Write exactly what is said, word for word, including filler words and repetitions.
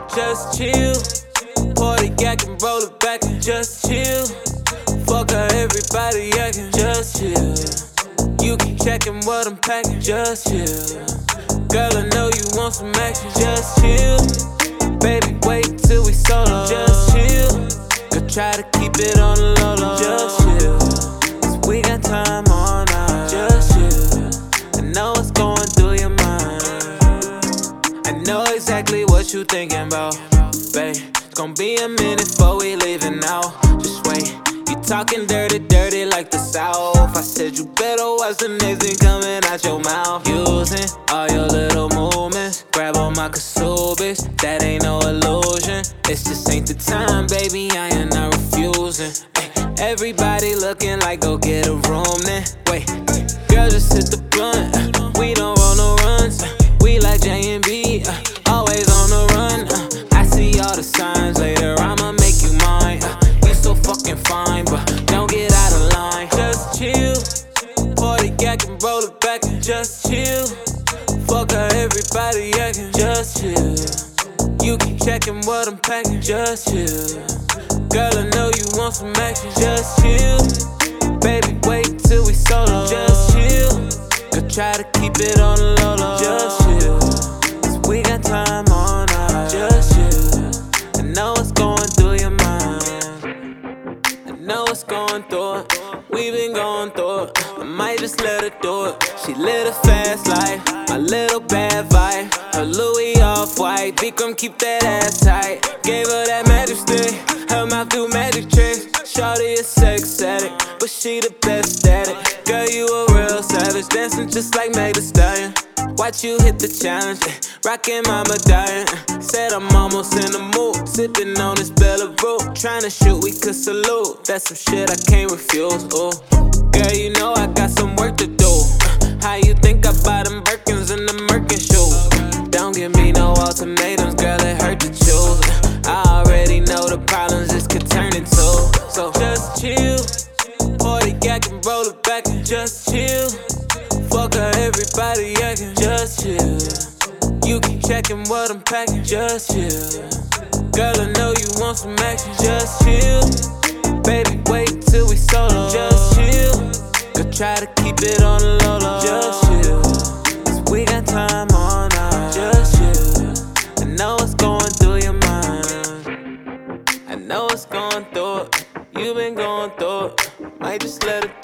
Just chill. Party acting, roll it back and just chill. Fuck how everybody acting, just chill. You keep checking what I'm packing, just chill. Girl, I know you want some action, just chill. Baby, wait till we solo, just chill. Could try to keep it on the low, low. Just chill. Cause we got time all night, just chill. I know what's going through your mind. I know exactly what you thinking about, babe. It's gonna be a minute before we leaving out. Just wait. You talking dirty, dirty like the South. I said you better watch the next thing coming out your mouth. Using all your little movements, grab on my kazoo, bitch. That ain't no illusion. This just ain't the time, baby. I am not refusing. Ay, everybody looking like go get a room then. Wait, girl, just hit the blunt. Uh, we don't roll no runs. Uh, we like J and B, uh, always on the run. Uh, I see all the signs later. I'ma make you mine. Uh, you so fucking fine, but don't get out of line. Just chill. Party acting, roll it back and just chill. Fuck how everybody acting, just chill. You keep checking what I'm packing, just chill. Girl, I know you want some action, just chill. Baby, wait till we solo, just chill. Could try to keep it on the low, low. Just chill. Cause we got time all night, just chill. I know what's going through your mind. I know what's going through it. We been going through it. I might just let her do it. She live a fast life, a little bad vibe. Her Louis off-white, Bikram keep that ass tight. Gave her that magic stick, her mouth do magic tricks. Shawty a sex addict, but she the best at it. Girl, you a real savage, dancing just like Meg Thee Stallion. Watch you hit the challenge, eh, rockin' my medallion. eh. Said I'm almost in the mood, sippin' on this Bella Root. Tryna shoot, we could salute. That's some shit I can't refuse. Ooh, girl, you know I got some work to do. Uh, how you think I buy them Birkins and the Merkin shoes? Don't give me no ultimatums, girl, it hurt to choose. Uh, I already know the problems this could turn into. So just chill, party acting, roll it back and just chill. Fuck how everybody acting, just chill. You keep checking what I'm packing, just chill. Girl, I know you want some action, just chill. Baby, wait till we solo, just chill. Could try to keep it on the low, low. Just chill. Cause we got time all night, just chill. I know what's going through your mind. I know what's going through it. You been going through it. Might just let it